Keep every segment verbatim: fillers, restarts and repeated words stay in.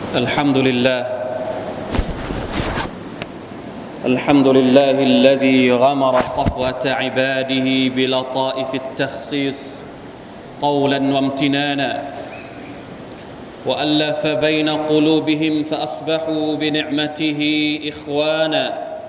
الحمد لله الحمد لله الذي غمر صفوة عباده بلطائف التخصيص قولا وامتنانا وألف بين قلوبهم فأصبحوا بنعمته إخوانا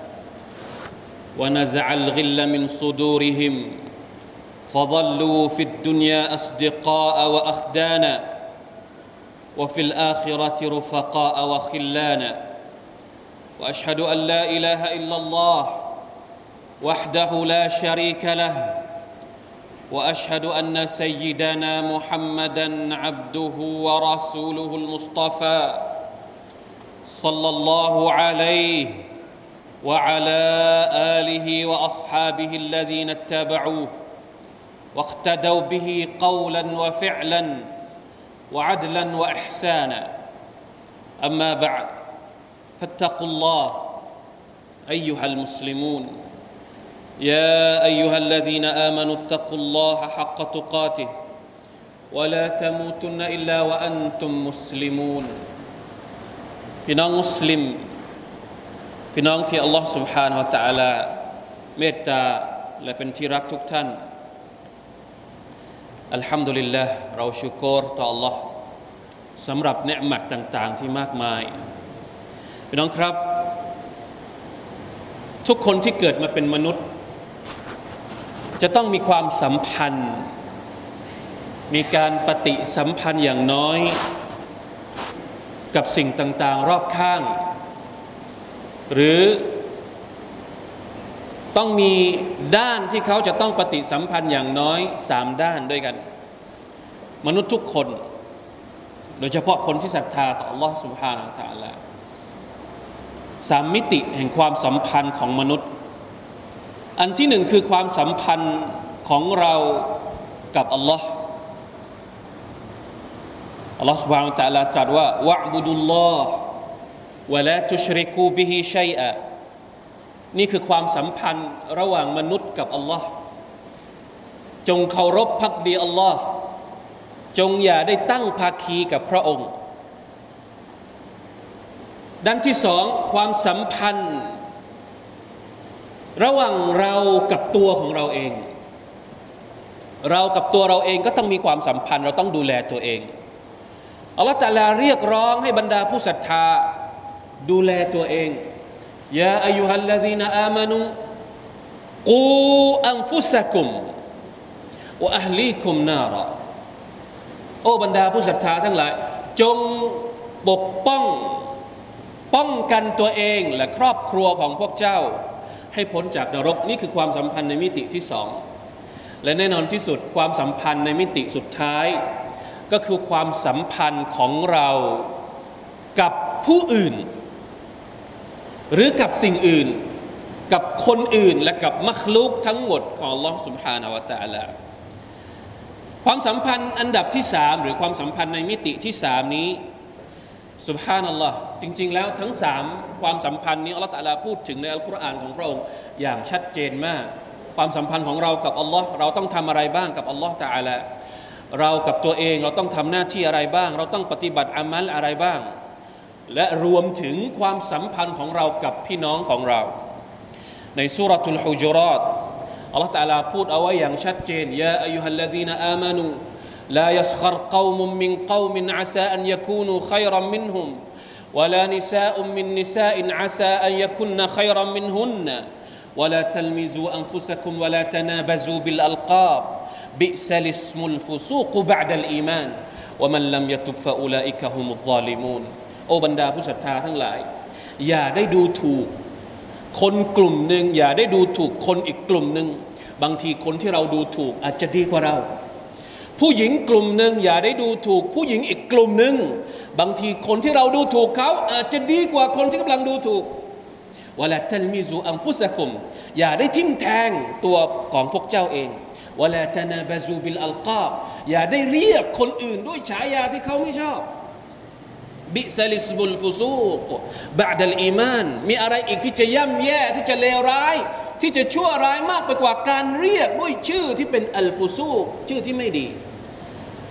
ونزع الغل من صدورهم فظلوا في الدنيا أصدقاء وأخدانا وفي الآخرة رفقاء وخلانا وأشهد أن لا إله إلا الله وحده لا شريك له وأشهد أن سيدنا محمدا عبده ورسوله المصطفى صلى الله عليه وعلى آله وأصحابه الذين اتبعوه واقتدوا به قولا وفعلا وعدلا وإحسانا أما بعد فاتقوا الله أيها المسلمون يا أيها الذين آمنوا اتقوا الله حق تقاته ولا تموتن إلا وأنتم مسلمون พี่น้องมุสลิมพี่น้องที่อัลลอฮฺ سبحانه และ تعالى เมตตาและเป็นที่รักทุกท่านอัลฮัมดุลิลลาห์เราชุกรต่อ Allah สำหรับเนืมัตต่างๆที่มากมายพี่น้องครับทุกคนที่เกิดมาเป็นมนุษย์จะต้องมีความสัมพันธ์มีการปฏิสัมพันธ์อย่างน้อยกับสิ่งต่างๆรอบข้างหรือต้องมีด้านที่เขาจะต้องปฏิสัมพันธ์อย่างน้อยสามด้านด้วยกันมนุษย์ทุกคนโดยเฉพาะคนที่ศรัทธาต่อ Allah Subhanahu Wa Taala สามมิติแห่งความสัมพันธ์ของมนุษย์อันที่หนึ่งคือความสัมพันธ์ของเรากับ Allah Allah Subhanahu Wa Taala ตรัสว่าวะอ์บุดุลลอฮ์วะลาตุชริกูบิฮิชัยอะนี่คือความสัมพันธ์ระหว่างมนุษย์กับอัลลอฮ์จงเคารพภักดีอัลลอฮ์จงอย่าได้ตั้งภาคีกับพระองค์ด้านที่สองความสัมพันธ์ระหว่างเรากับตัวของเราเองเรากับตัวเราเองก็ต้องมีความสัมพันธ์เราต้องดูแลตัวเองอัลลอฮ์ตะอาลาเรียกร้องให้บรรดาผู้ศรัทธาดูแลตัวเองยาอัยยูฮัลลซีนอามานูกูอันฟุซะกุมวะอะห์ลีกุมนาระโอ้บรรดาผู้ศรัทธาทั้งหลายจงปกป้องป้องกันตัวเองและครอบครัวของพวกเจ้าให้พ้นจากนรกนี่คือความสัมพันธ์ในมิติที่สองและแน่นอนที่สุดความสัมพันธ์ในมิติสุดท้ายก็คือความสัมพันธ์ของเรากับผู้อื่นหรือกับสิ่งอื่นกับคนอื่นและกับมัคลุกทั้งหมดของ Allah Subhanahu Wa Taala ความสัมพันธ์อันดับที่สามหรือความสัมพันธ์ในมิติที่สามนี้ซุบฮานัลลอฮ์จริงๆแล้วทั้งสามความสัมพันธ์นี้อัลเลาะห์ตะอาลาพูดถึงในอัลกุรอานของพระองค์อย่างชัดเจนมากความสัมพันธ์ของเรากับอัลลอฮ์เราต้องทำอะไรบ้างกับอัลลอฮ์ตะอาลาเรากับตัวเองเราต้องทำหน้าที่อะไรบ้างเราต้องปฏิบัติอามัลอะไรบ้างและรวมถึงความสัมพันธ์ของเรากับพี่น้องของเราในซูเราะตุลฮุญุเราะตอัลเลาะห์ตะอาลาพูดเอาไว้อย่างชัดเจนยาอัยยูฮัลลซีนอามานูลายัสฆัรกอมุมมินกอมินอะซาอันยะคูนูค็อยรัมมินฮุมวะลานิซาอุมมินนิซาอินอะซาอันยะคุนนะค็อยรัมมินฮุนนะวะลาตัลมิซูอันฟุซะกุมวะลาตะนาบะซูบิลอัลกาบบิอ์ซะลิสมุลฟุซูกบะอ์ดัลอีมานวะมันลัมยะตุบฟะอูลาอิกะฮุมุซซอลิมูนโอ้บรรดาผู้ศรัทธาทั้งหลายอย่าได้ดูถูกคนกลุ่มหนึ่งอย่าได้ดูถูกคนอีกกลุ่มหนึ่งบางทีคนที่เราดูถูกอาจจะดีกว่าเราผู้หญิงกลุ่มหนึ่งอย่าได้ดูถูกผู้หญิงอีกกลุ่มหนึ่งบางทีคนที่เราดูถูกเขาอาจจะดีกว่าคนที่กำลังดูถูกวะลาตัลมิซูอันฟุซะกุมอย่าได้ทิ่มแทงตัวของพวกเจ้าเองวะลาตะนาบะซูบิลอัลกาบอย่าได้เรียกคนอื่นด้วยฉายาที่เขาไม่ชอบบิซาลิสบุลฟุซูกบะอ์ดัลอีมานมีอะไรอีกที่จะย่ำแย่ที่จะเลวร้ายที่จะชั่วร้ายมากไปกว่าการเรียกด้วยชื่อที่เป็นอัลฟุซูกชื่อที่ไม่ดี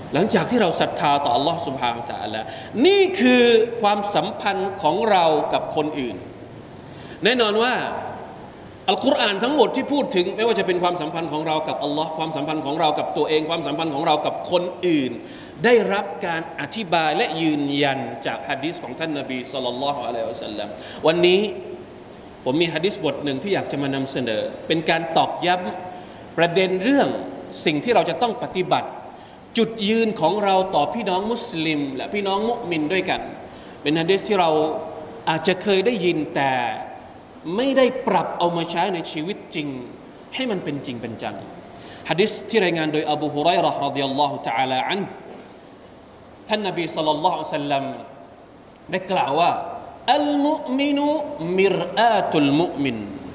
หลังจากที่เราศรัทธาต่อ Allah سبحانه และ تعالى นี่คือความสัมพันธ์ของเรากับคนอื่นแน่นอนว่าอัลกุรอานทั้งหมดที่พูดถึงไม่ว่าจะเป็นความสัมพันธ์ของเรากับอัลลอฮ์ความสัมพันธ์ของเรากับตัวเองความสัมพันธ์ของเรากับคนอื่นได้รับการอธิบายและยืนยันจากหะดีษของท่านนบีศ็อลลัลลอฮุอะลัยฮิวะซัลลัมวันนี้ผมมีหะดีษบทหนึ่งที่อยากจะมานำเสนอเป็นการตอกย้ำประเด็นเรื่องสิ่งที่เราจะต้องปฏิบัติจุดยืนของเราต่อพี่น้องมุสลิมและพี่น้องมุมินด้วยกันเป็นหะดีษที่เราอาจจะเคยได้ยินแต่ไม่ได้ปรับเอามาใช้ในชีวิตจริงให้มันเป็นจริงเป็นจังหะดีษที่รายงานโดยอบูฮุไรเราะห์รอฎิยัลลอฮุตะอาลาอันฮุท่านนบีศ็อลลัลลอฮุอะลัยฮิวะซัลลัมได้กล่าวว่าอัลมุมินุมิรอาตุลมุมิน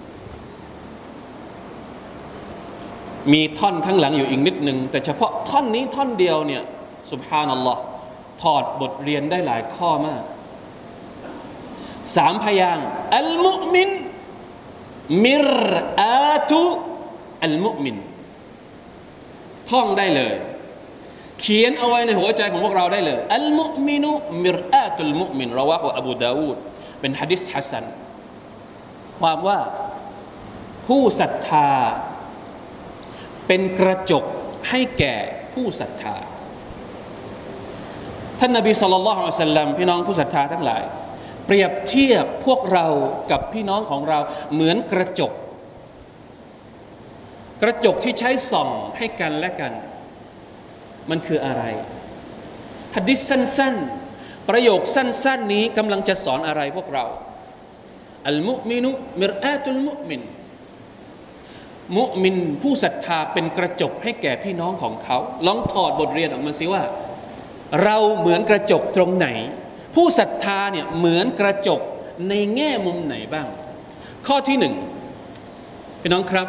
มีท่อนข้างหลังอยู่อีกนิดนึงแต่เฉพาะท่อนนี้ท่อนเดียวเนี่ยซุบฮานัลลอฮ์ถอดบทเรียนได้หลายข้อมากสามพยางค์อัลมุมินมิรอาตุอัลมุมินท่องได้เลยเขียนเอาไว้ในหัวใจของพวกเราได้เลยอัลมุมินุมิรอาตุลมุมินรอวะฮุอบูดาวูดเป็นหะดีษฮัสซันความว่าผู้ศรัทธาเป็นกระจกให้แก่ผู้ศรัทธาท่านนบีศ็อลลัลลอฮุอะลัยฮิวะซัลลัมพี่น้องผู้ศรัทธาทั้งหลายเปรียบเทียบพวกเรากับพี่น้องของเราเหมือนกระจกกระจกที่ใช้ส่องให้กันและกันมันคืออะไรหะดีษสั้นๆประโยคสั้นๆนี้กำลังจะสอนอะไรพวกเราอัลมุมินุมิรอาตุลมุมินมุมินผู้ศรัทธาเป็นกระจกให้แก่พี่น้องของเขาลองถอดบทเรียนออกมาสิว่าเราเหมือนกระจกตรงไหนผู้ศรัทธาเนี่ยเหมือนกระจกในแง่มุมไหนบ้างข้อที่หนึ่งพี่น้องครับ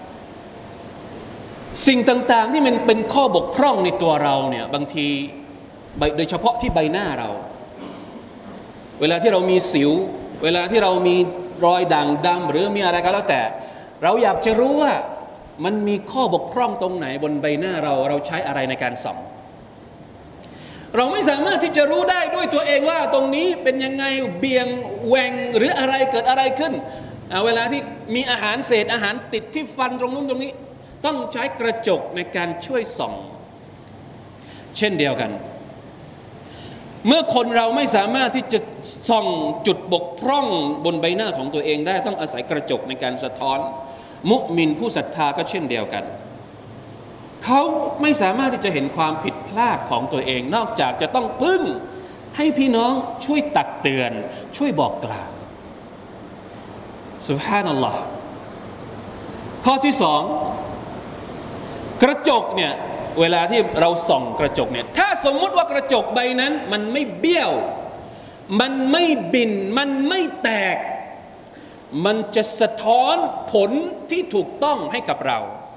สิ่งต่างๆที่มันเป็นข้อบกพร่องในตัวเราเนี่ยบางทีโดยเฉพาะที่ใบหน้าเราเวลาที่เรามีสิวเวลาที่เรามีรอยด่างดำหรือมีอะไรก็แล้วแต่เราอยากจะรู้ว่ามันมีข้อบกพร่องตรงไหนบนใบหน้าเราเราใช้อะไรในการส่องเราไม่สามารถที่จะรู้ได้ด้วยตัวเองว่าตรงนี้เป็นยังไงเบี่ยงแหว่งหรืออะไรเกิดอะไรขึ้นเวลาที่มีอาหารเศษอาหารติดที่ฟันตรงนู้นตรงนี้ต้องใช้กระจกในการช่วยส่องเช่นเดียวกันเมื่อคนเราไม่สามารถที่จะส่องจุดบกพร่องบนใบหน้าของตัวเองได้ต้องอาศัยกระจกในการสะท้อนมุมินผู้ศรัทธาก็เช่นเดียวกันเขาไม่สามารถที่จะเห็นความผิดพลาดของตัวเองนอกจากจะต้องพึ่งให้พี่น้องช่วยตักเตือนช่วยบอกกล่าวซุบฮานัลลอฮ์ข้อที่สองกระจกเนี่ยเวลาที่เราส่องกระจกเนี่ยถ้าสมมุติว่ากระจกใบนั้นมันไม่เบี้ยวมันไม่บินมันไม่แตกมันจะสะท้อนผลที่ถูกต้องให้กับเรา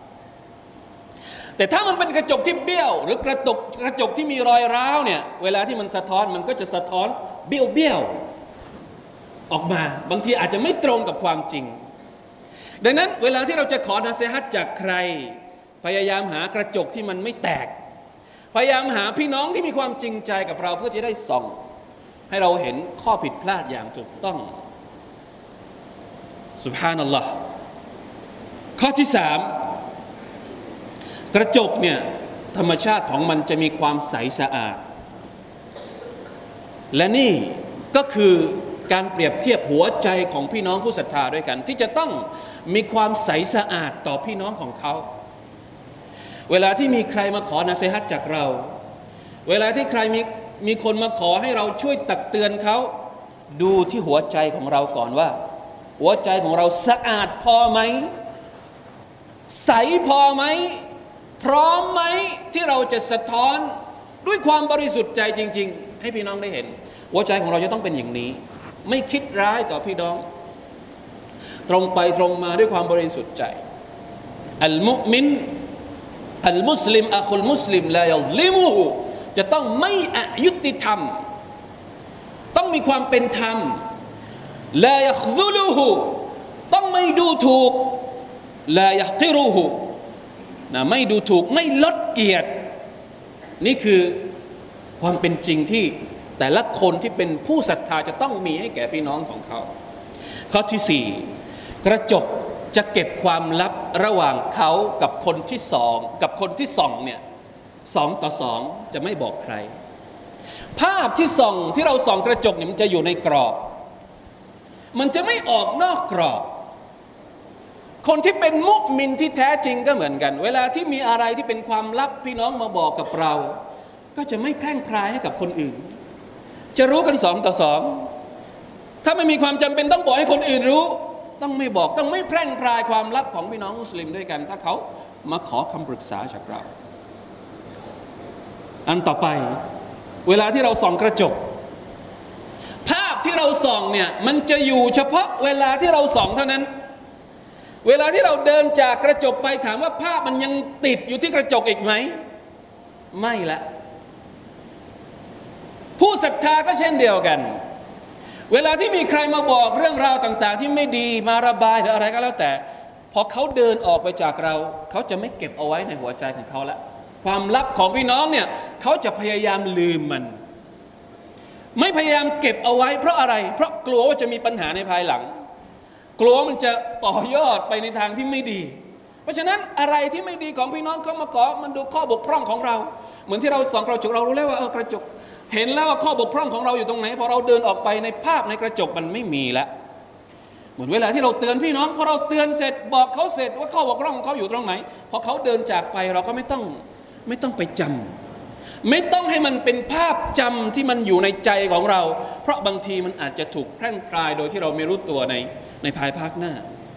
แต่ถ้ามันเป็นกระจกที่เบี้ยวหรือกระจกกระจกที่มีรอยร้าวเนี่ยเวลาที่มันสะท้อนมันก็จะสะท้อนเบี้ยวเบี้ยวออกมาบางทีอาจจะไม่ตรงกับความจริงดังนั้นเวลาที่เราจะขอนาซีฮัตจากใครพยายามหากระจกที่มันไม่แตกพยายามหาพี่น้องที่มีความจริงใจกับเราเพื่อจะได้ส่องให้เราเห็นข้อผิดพลาดอย่างถูกต้องซุบฮานัลลอฮ์ข้อที่สามกระจกเนี่ยธรรมชาติของมันจะมีความใสสะอาดและนี่ก็คือการเปรียบเทียบหัวใจของพี่น้องผู้ศรัทธาด้วยกันที่จะต้องมีความใสสะอาดต่อพี่น้องของเขาเวลาที่มีใครมาขอนาซีฮัตจากเราเวลาที่ใครมีมีคนมาขอให้เราช่วยตักเตือนเขาดูที่หัวใจของเราก่อนว่าหัวใจของเราสะอาดพอไหมใสพอไหมพร้อมไหมที่เราจะสะท้อนด้วยความบริสุทธิ์ใจจริงๆให้พี่น้องได้เห็นหัวใจของเราจะต้องเป็นอย่างนี้ไม่คิดร้ายต่อพี่น้องตรงไปตรงมาด้วยความบริสุทธิ์ใจอัลมุมินอัลมุสลิมอะคุลมุสลิมลายัซลิมุฮุจะต้องไม่อยุติธรรมต้องมีความเป็นธรรมลายัคซุลุฮุต้องไม่ดูถูกลายักกิรุฮุนะไม่ดูถูกไม่ลดเกียรตินี่คือความเป็นจริงที่แต่ละคนที่เป็นผู้ศรัทธาจะต้องมีให้แก่พี่น้องของเขาข้อที่สี่กระจกจะเก็บความลับระหว่างเขากับคนที่สองกับคนที่ส่องเนี่ยสองต่อสองจะไม่บอกใครภาพที่ส่องที่เราส่องกระจกเนี่ยมันจะอยู่ในกรอบมันจะไม่ออกนอกกรอบคนที่เป็นมุมินที่แท้จริงก็เหมือนกันเวลาที่มีอะไรที่เป็นความลับพี่น้องมาบอกกับเราก็จะไม่แพร่งพรายให้กับคนอื่นจะรู้กันสองต่อสองถ้าไม่มีความจำเป็นต้องบอกให้คนอื่นรู้ต้องไม่บอกต้องไม่แพร่งพรายความลับของพี่น้องมุสลิมด้วยกันถ้าเขามาขอคำปรึกษาจากเราอันต่อไปเวลาที่เราส่องกระจกภาพที่เราส่องเนี่ยมันจะอยู่เฉพาะเวลาที่เราส่องเท่านั้นเวลาที่เราเดินจากกระจกไปถามว่าภาพมันยังติดอยู่ที่กระจกอีกไหมไม่ละผู้ศรัทธาก็เช่นเดียวกันเวลาที่มีใครมาบอกเรื่องราวต่างๆที่ไม่ดีมาระบายหรืออะไรก็แล้วแต่พอเขาเดินออกไปจากเราเขาจะไม่เก็บเอาไว้ในหัวใจของเขาละความลับของพี่น้องเนี่ยเขาจะพยายามลืมมันไม่พยายามเก็บเอาไว้เพราะอะไรเพราะกลัวว่าจะมีปัญหาในภายหลังกลัวมันจะต่อยอดไปในทางที่ไม่ดีเพราะฉะนั้นอะไรที่ไม่ดีของพี่น้องเขามาขอมันดูข้อบกพร่องของเราเหมือนที่เราส่องกระจกเรารู้แล้วว่าเออกระจกเห็นแล้วว่าข้อบกพร่องของเราอยู่ตรงไหนพอเราเดินออกไปในภาพในกระจกมันไม่มีแล้วเหมือนเวลาที่เราเตือนพี่น้องพอเราเตือนเสร็จบอกเขาเสร็จว่าข้อบกพร่องของเขาอยู่ตรงไหนพอเขาเดินจากไปเราก็ไม่ต้องไม่ต้องไปจำไม่ต้องให้มันเป็นภาพจำที่มันอยู่ในใจของเราเพราะบางทีมันอาจจะถูกแพร่งพรายโดยที่เราไม่รู้ตัวในในภายภาคหน้า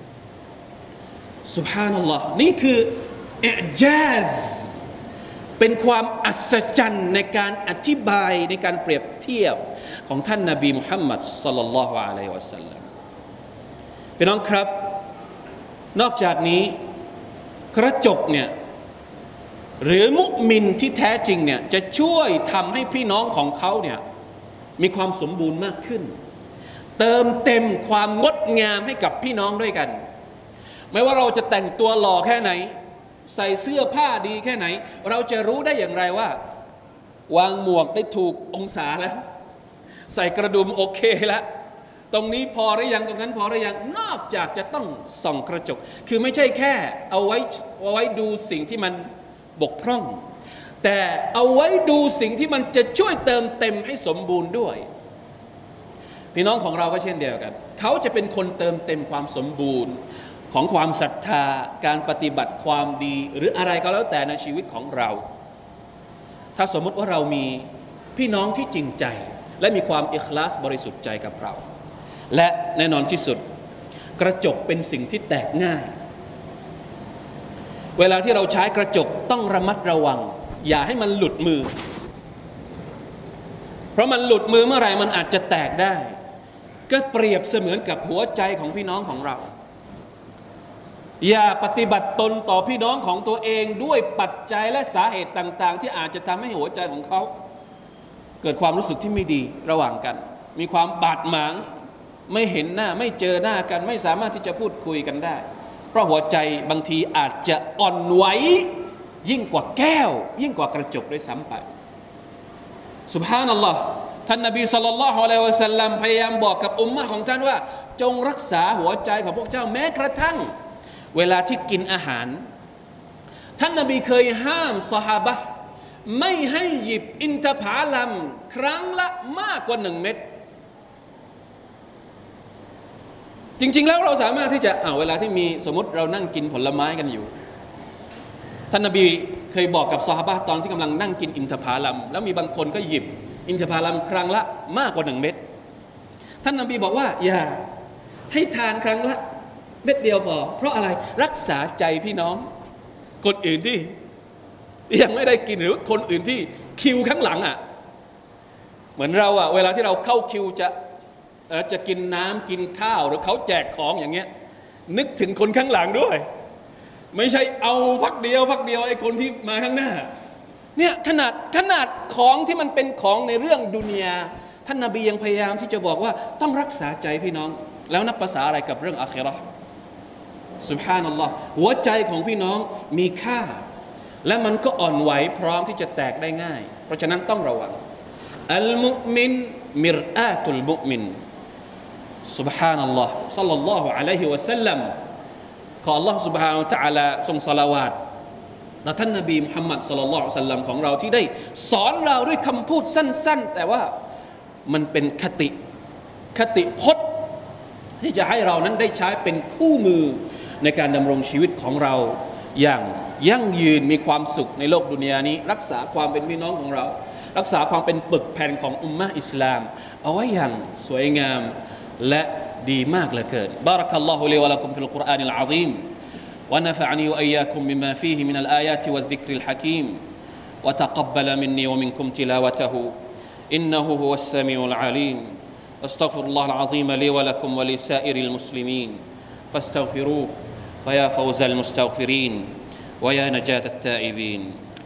ซุบฮานัลลอฮ์นี่คืออิอญาซเป็นความอัศจรรย์ในการอธิบายในการเปรียบเทียบของท่านนบีมุฮัมมัดศ็อลลัลลอฮุอะลัยฮิวะซัลลัมพี่น้องครับนอกจากนี้กระจกเนี่ยหรือมุมินที่แท้จริงเนี่ยจะช่วยทำให้พี่น้องของเขาเนี่ยมีความสมบูรณ์มากขึ้นเติมเต็มความงดงามให้กับพี่น้องด้วยกันไม่ว่าเราจะแต่งตัวหล่อแค่ไหนใส่เสื้อผ้าดีแค่ไหนเราจะรู้ได้อย่างไรว่าวางหมวกได้ถูกองศาแล้วใส่กระดุมโอเคแล้วตรงนี้พอหรือยังตรงนั้นพอหรือยังนอกจากจะต้องส่องกระจกคือไม่ใช่แค่เอาไว้เอาไว้ดูสิ่งที่มันบกพร่องแต่เอาไว้ดูสิ่งที่มันจะช่วยเติมเต็มให้สมบูรณ์ด้วยพี่น้องของเราก็เช่นเดียวกันเขาจะเป็นคนเติมเต็มความสมบูรณ์ของความศรัทธาการปฏิบัติความดีหรืออะไรก็แล้วแต่ในชีวิตของเราถ้าสมมติว่าเรามีพี่น้องที่จริงใจและมีความอิคลาสบริสุทธิ์ใจกับเราและแน่นอนที่สุดกระจกเป็นสิ่งที่แตกง่ายเวลาที่เราใช้กระจกต้องระมัดระวังอย่าให้มันหลุดมือเพราะมันหลุดมือเมื่อไหร่มันอาจจะแตกได้ก็เปรียบเสมือนกับหัวใจของพี่น้องของเราอย่าปฏิบัติตนต่อพี่น้องของตัวเองด้วยปัจจัยและสาเหตุต่างๆที่อาจจะทำให้หัวใจของเขาเกิดความรู้สึกที่ไม่ดีระหว่างกันมีความบาดหมางไม่เห็นหน้าไม่เจอหน้ากันไม่สามารถที่จะพูดคุยกันได้เพราะหัวใจบางทีอาจจะอ่อนไหวยิ่งกว่าแก้วยิ่งกว่ากระจกด้วยซ้ำไปซุบฮานัลลอฮ์ท่านนบีศ็อลลัลลอฮุอะลัยฮิวะซัลลัมพยายามบอกกับอุมมะห์ของท่านว่าจงรักษาหัวใจของพวกเจ้าแม้กระทั่งเวลาที่กินอาหารท่านนบีเคยห้ามซอฮาบะห์ไม่ให้หยิบอินทผลัมครั้งละมากกว่าหนึ่งเม็ดจริงๆแล้วเราสามารถที่จะอ่าเวลาที่มีสมมติเรานั่งกินผลไม้กันอยู่ท่านนบีเคยบอกกับซอฮาบะห์ตอนที่กำลังนั่งกินอินทผลัมแล้วมีบางคนก็หยิบอินทผลัมครั้งละมากกว่าหนึ่งเม็ดท่านนบีบอกว่าอย่าให้ทานครั้งละเม็ดเดียวพอเพราะอะไรรักษาใจพี่น้องคนอื่นที่ยังไม่ได้กินหรือคนอื่นที่คิวข้างหลังอ่ะเหมือนเราอ่ะเวลาที่เราเข้าคิวจะเออจะกินน้ำกินข้าวหรือเขาแจกของอย่างเงี้ยนึกถึงคนข้างหลังด้วยไม่ใช่เอาพักเดียวพักเดียวไอ้คนที่มาข้างหน้าเนี่ยขนาดขนาดของที่มันเป็นของในเรื่องดุนยาท่านนบียังพยายามที่จะบอกว่าต้องรักษาใจพี่น้องแล้วนับภาษาอะไรกับเรื่องอาคิเราะห์ซุบฮานัลลอฮ์หัวใจของพี่น้องมีค่าและมันก็อ่อนไหวพร้อมที่จะแตกได้ง่ายเพราะฉะนั้นต้องระวังอัลมุมินมิรอาตุลมุมินซุบฮานัลลอฮ์ศ็อลลัลลอฮุอะลัยฮิวะซัลลัมขอ Allah سبحانه และ تعالى ทรงศอลาวาตต่อท่านนบีมุฮัมมัดศ็อลลัลลอฮุอะลัยฮิวะซัลลัมของเราที่ได้สอนเราด้วยคำพูดสั้นๆแต่ว่ามันเป็นคติคติพจน์ที่จะให้เรานั้นได้ใช้เป็นคู่มือในการดำรงชีวิตของเราอย่างยั่งยืนมีความสุขในโลกดุนยานี้รักษาความเป็นพี่น้องของเรารักษาความเป็นปึกแผ่นของอุมมะห์อิสลามเอาไว้อย่างสวยงามและดีมากเหลือเกินบารักัลลอฮุลีวะละกุมฟิลกุรอานิลอะซีมونفعني وإياكم بما فيه من الآيات والذكر الحكيم وتقبل مني ومنكم تلاوته إنه هو السميع العليم أستغفر الله العظيم لي ولكم ولسائر المسلمين فاستغفروه فيا فوز المستغفرين ويا نجاة التائبين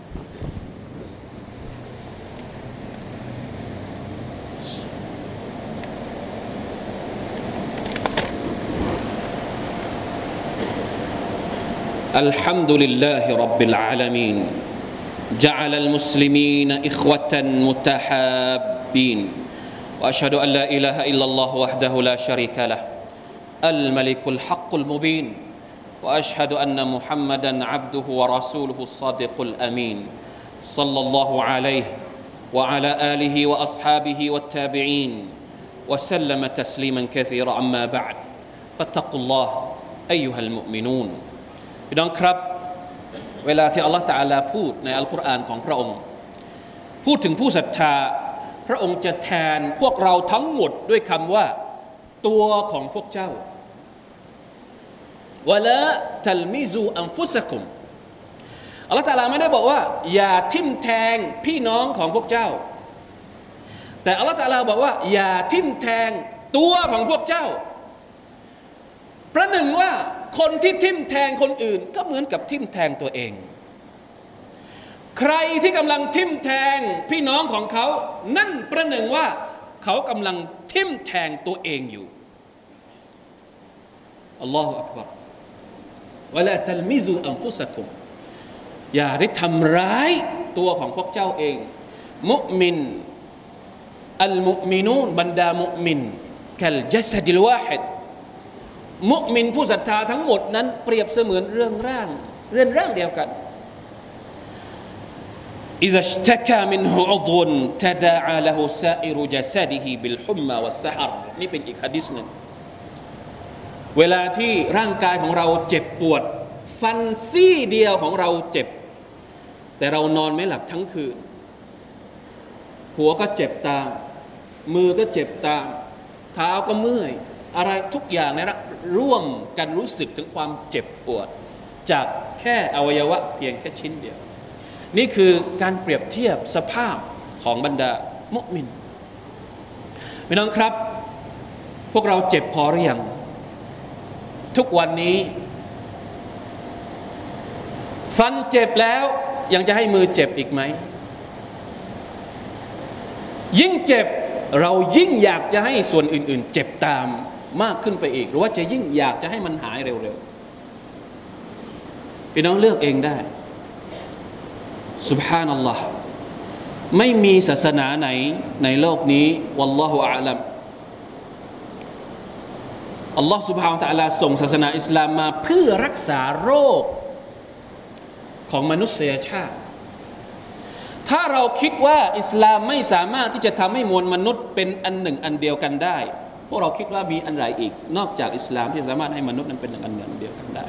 الحمد لله رب العالمين جعل المسلمين إخوة متحابين وأشهد أن لا إله إلا الله وحده لا شريك له الملك الحق المبين وأشهد أن محمدا عبده ورسوله الصادق الأمين صلى الله عليه وعلى آله وأصحابه والتابعين وسلم تسليما كثيرا أما بعد فاتقوا الله أيها المؤمنون พี่น้องครับเวลาที่อัลลอฮฺตะอาลาพูดในอัลกุรอานของพระองค์พูดถึงผู้ศรัทธาพระองค์จะแทนพวกเราทั้งหมดด้วยคำว่าตัวของพวกเจ้าวะลาตัลมิซูอันฟุซะกุมอัลลอฮฺตะอาลาไม่ได้บอกว่าอย่าทิ่มแทงพี่น้องของพวกเจ้าแต่อัลลอฮฺตะอาลาบอกว่าอย่าทิ่มแทงตัวของพวกเจ้าประหนึ่งว่าคนที่ทิ่มแทงคนอื่นก็เหมือนกับทิ่มแทงตัวเองใครที่กำลังทิ่มแทงพี่น้องของเขานั่นประหนึ่งว่าเขากำลังทิ่มแทงตัวเองอยู่อัลลอฮฺอักบัรวะลาตัลมิซูอันฟุซะกุมอย่าได้ทำร้ายตัวของพวกเจ้าเองมุมินอัลมุมินูนบรรดามุมินกัลจัสดิลวาฮิดมุมินผู้ศรัทธาทั้งหมดนั้นเปรียบเสมือนเรื่องร่างเรื่องร่างเดียวกันอิซาชตะกามินฮุอุฎุนตะดาอาละฮูซาอิรุญะซะดิฮิบิลฮุมมะวัสซะฮรนี่เป็นอีกหะดีษนึงเวลาที่ร่างกายของเราเจ็บปวดฟันซี่เดียวของเราเจ็บแต่เรานอนไม่หลับทั้งคืนหัวก็เจ็บตามมือก็เจ็บตามเท้าก็เมื่อยอะไรทุกอย่างนะร่วมกันรู้สึกถึงความเจ็บปวดจากแค่อวัยวะเพียงแค่ชิ้นเดียวนี่คือการเปรียบเทียบสภาพของบรรดามุมินพี่น้องครับพวกเราเจ็บพอหรือยังทุกวันนี้ฟันเจ็บแล้วยังจะให้มือเจ็บอีกไหมยิ่งเจ็บเรายิ่งอยากจะให้ส่วนอื่นๆเจ็บตามมากขึ้นไปอีกหรือว่าจะยิ่งอยากจะให้มันหายเร็วๆพี่น้องเลือกเองได้ซุบฮานัลลอฮ์ไม่มีศาสนาไหนในโลกนี้วัลลอฮุอาลัมอัลลอฮ์ซุบฮานะฮูวะตะอาลาส่งศาสนาอิสลามมาเพื่อรักษาโรคของมนุษยชาติถ้าเราคิดว่าอิสลามไม่สามารถที่จะทำให้มวลมนุษย์เป็นอันหนึ่งอันเดียวกันได้พวกเราคิดว่ามีอันใดอีกนอกจากอิสลามที่สามารถให้มนุษย์นั้นเป็นอันหนึ่งอันเดียวกันได้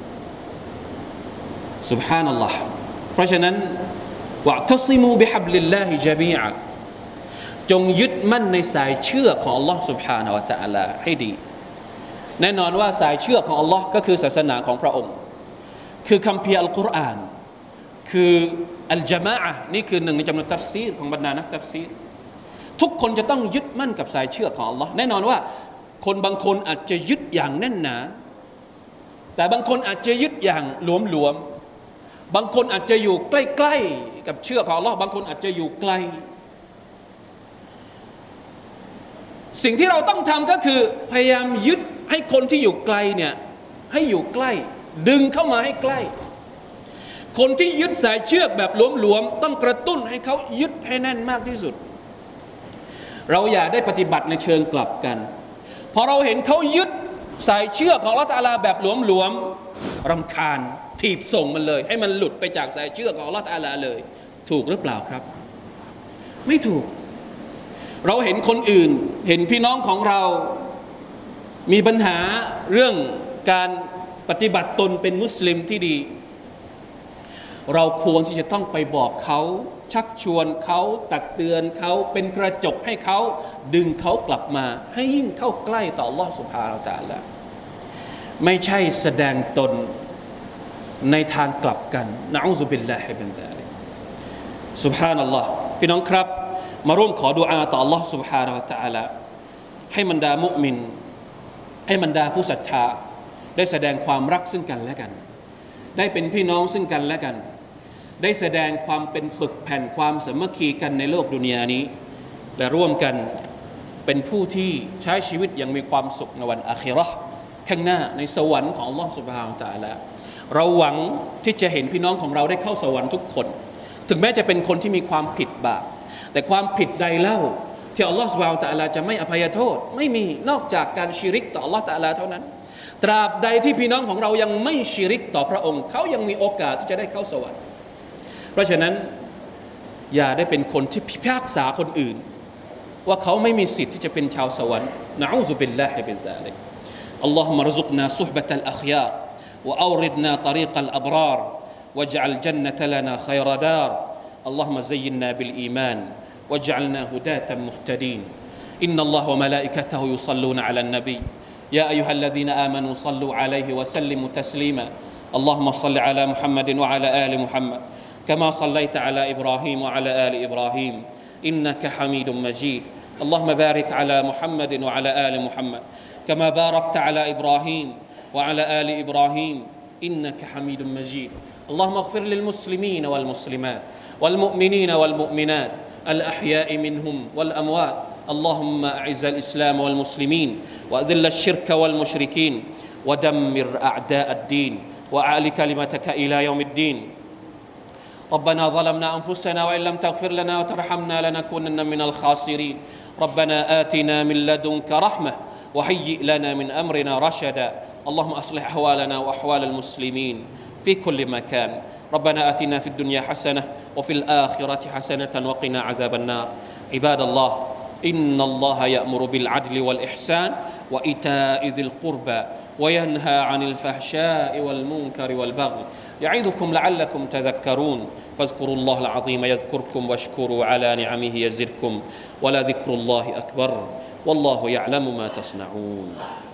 ซุบฮานัลลอฮ์เพราะฉะนั้นวะตัซิมูบิฮับลิลลาฮิญะมีอะจงยึดมั่นในสายเชือกของอัลลอฮ์ซุบฮานะฮูวะตะอาลาให้ดีแน่นอนว่าสายเชือกของอัลลอฮ์ก็คือศาสนาของพระองค์คือคัมภีร์อัลกุรอานคืออัลญะมาอะห์นี่คือหนึ่งในจำนวนตัฟซีรของบรรดานักตัฟซีรทุกคนจะต้องยึดมั่นกับสายเชือกของอัลลอฮ์แน่นอนว่าคนบางคนอาจจะยึดอย่างแน่นหนาแต่บางคนอาจจะยึดอย่างหลวมๆบางคนอาจจะอยู่ใกล้ๆกับเชือกของอัลลอฮ์บางคนอาจจะอยู่ไกลสิ่งที่เราต้องทำก็คือพยายามยึดให้คนที่อยู่ไกลเนี่ยให้อยู่ใกล้ดึงเข้ามาให้ใกล้คนที่ยึดสายเชือกแบบหลวมๆต้องกระตุ้นให้เขายึดให้แน่นมากที่สุดเราอย่าได้ปฏิบัติในเชิงกลับกันพอเราเห็นเขายึดสายเชือกของอัลเลาะห์ตะอาลาแบบหลวมๆรำคาญถีบส่งมันเลยให้มันหลุดไปจากสายเชือกของอัลเลาะห์ตะอาลาเลยถูกหรือเปล่าครับไม่ถูกเราเห็นคนอื่นเห็นพี่น้องของเรามีปัญหาเรื่องการปฏิบัติตนเป็นมุสลิมที่ดีเราควรที่จะต้องไปบอกเขาชักชวนเขาตักเตือนเขาเป็นกระจกให้เขาดึงเขากลับมาให้ยิ่งเข้าใกล้ต่ออัลเลาะห์ซุบฮานะฮูวะตะอาลาไม่ใช่แสดงตนในทางกลับกันนะอูซุบิลลาฮิมินซาลิกซุบฮานัลลอฮ์พี่น้องครับมาร่วมขอดุอาต่ออัลเลาะห์ซุบฮานะฮูวะตะอาลาให้บรรดามุมินให้บรรดาผู้ศรัทธาได้แสดงความรักซึ่งกันและกันได้เป็นพี่น้องซึ่งกันและกันได้แสดงความเป็นปึกแผ่นความสามัคคีกันในโลกดุนยานี้และร่วมกันเป็นผู้ที่ใช้ชีวิตอย่างมีความสุขในวันอาคิเราะห์ข้างหน้าในสวรรค์ของอัลเลาะห์ซุบฮานะฮูวะตะอาลาเราหวังที่จะเห็นพี่น้องของเราได้เข้าสวรรค์ทุกคนถึงแม้จะเป็นคนที่มีความผิดบาปแต่ความผิดใดเล่าที่อัลเลาะห์ซุบฮานะฮูวะตะอาลาจะไม่อภัยโทษไม่มีนอกจากการชิริกต่ออัลเลาะห์ตะอาลาเท่านั้นตราบใดที่พี่น้องของเรายังไม่ชิริกต่อพระองค์เขายังมีโอกาสที่จะได้เข้าสวรรค์เพราะฉะนั้นอย่าได้เป็นคนที่พิพากษาคนอื่นว่าเขาไม่มีสิทธิ์ที่จะเป็นชาวสวรรค์นะอูซุบิลลาฮิมินซาลิกอัลลอฮุมะรซุกนาซุฮบะตัลอัคยารวะออริดนาตรีกัลอับรารواجعل الجنة لنا خير دار اللهم زينا بالإيمان واجعلنا هداة مهتدين إن الله وملائكته يصلون على النبي يا أيها الذين آمنوا صلوا عليه وسلموا تسليما اللهم صل على محمد وعلى آل محمد كما صليت على إبراهيم وعلى آل إبراهيم إنك حميد مجيد اللهم بارك على محمد وعلى آل محمد كما باركت على إبراهيم وعلى آل إبراهيم إنك حميد مجيد اللهم اغفر للمسلمين والمسلمات والمؤمنين والمؤمنات الأحياء منهم والأموات اللهم أعز الإسلام والمسلمين وأذل الشرك والمشركين ودمر أعداء الدين وأعل كلمتك إلى يوم الدين ربنا ظلمنا أنفسنا وإن لم تغفر لنا وترحمنا لنكونن من الخاسرين ربنا آتنا من لدنك رحمة وهيئ لنا من أمرنا رشدا اللهم أصلح أحوالنا وأحوال المسلمين في كل مكان ربنا آتنا في الدنيا حسنة وفي الآخرة حسنة وقنا عذاب النار عباد الله إن الله يأمر بالعدل والإحسان وإيتاء ذي القربى وينهى عن الفحشاء والمنكر والبغي يعظكم لعلكم تذكرون فاذكروا الله العظيم يذكركم واشكروا على نعمه يزدكم ولذكر الله أكبر والله يعلم ما تصنعون